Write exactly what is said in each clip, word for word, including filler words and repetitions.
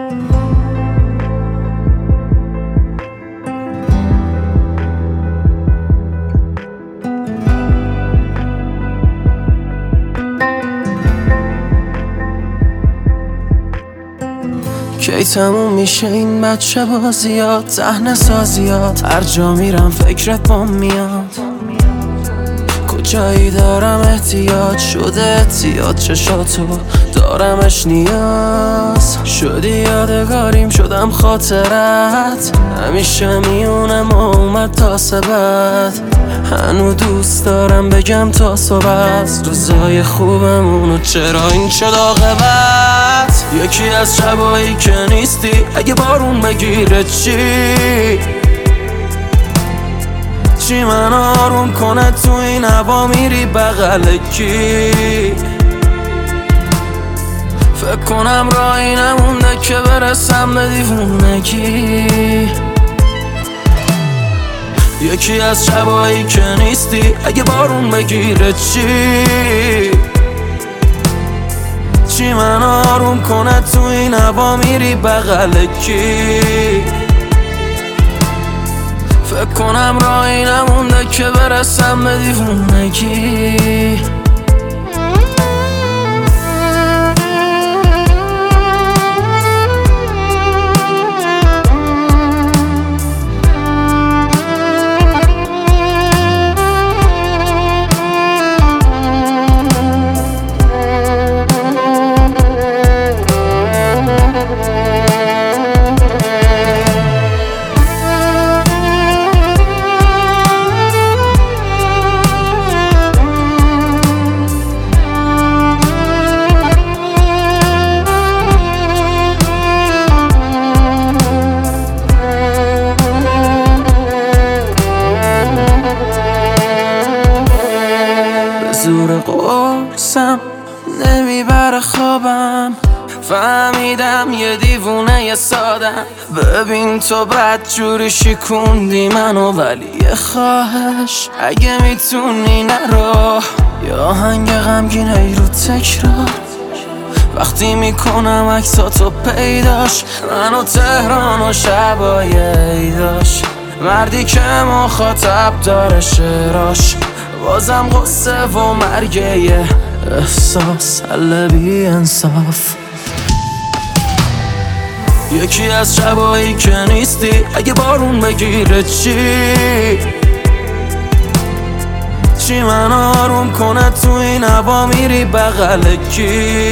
کی تموم میشه این بچه بازیات، صحنه سازیات، هر جا میرم فکرت بام میاد. کجایی دارم احتیاج شده احتیاط، چشاتو دارمش نیاز. شدی یادگاریم شدم خاطرت، همیشه میونم اومد تا سبت. هنو دوست دارم بگم تا صبح روزای خوبمونو چرا این شد عاقبت. یکی از شبایی که نیستی اگه بارون بگیره چی؟ چی من آروم کنه تو این هوا میری بغل کی؟ فکر کنم راهی نمونده که برسم به دیوونگی. یکی از شبایی که نیستی اگه بارون بگیره چی؟ چی من آروم کنه تو این هوا میری بغل کی؟ فکر کنم راهی نمونده که برسم به دیوونگی. زور قرصم نمیبره خوابم، فهمیدم یه دیوونه یه سادم. ببین تو بدجوری شکوندی منو، ولی یه خواهش اگه میتونی نرو. یا آهنگ غمگین ای رو تکرار وقتی میکنم عکساتو پیداش. منو تهران و شبای عیداش، مردی که مخاطب داره شعراش. بازم غصه و مرگه یه احساس، حل بی انصاف. یکی از شبایی که نیستی اگه بارون بگیره چی؟ چی من آروم کنه تو این هوا میری بغل کی؟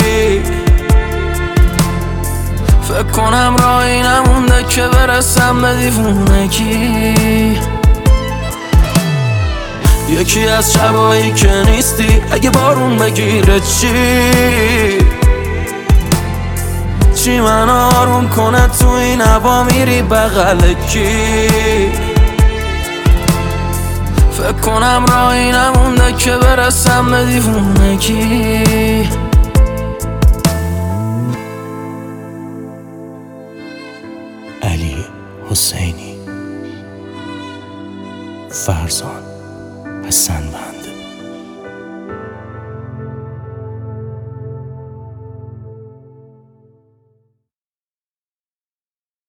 فکر کنم راهی نمونده که برسم به دیوونگی. یکی از شبایی که نیستی اگه بارون بگیره چی؟ چی من آروم کنه تو این هوا میری بغل کی؟ فکر کنم راهی نمونده که برسم به دیوونگی. علی حسینی، فرزان پسندبند.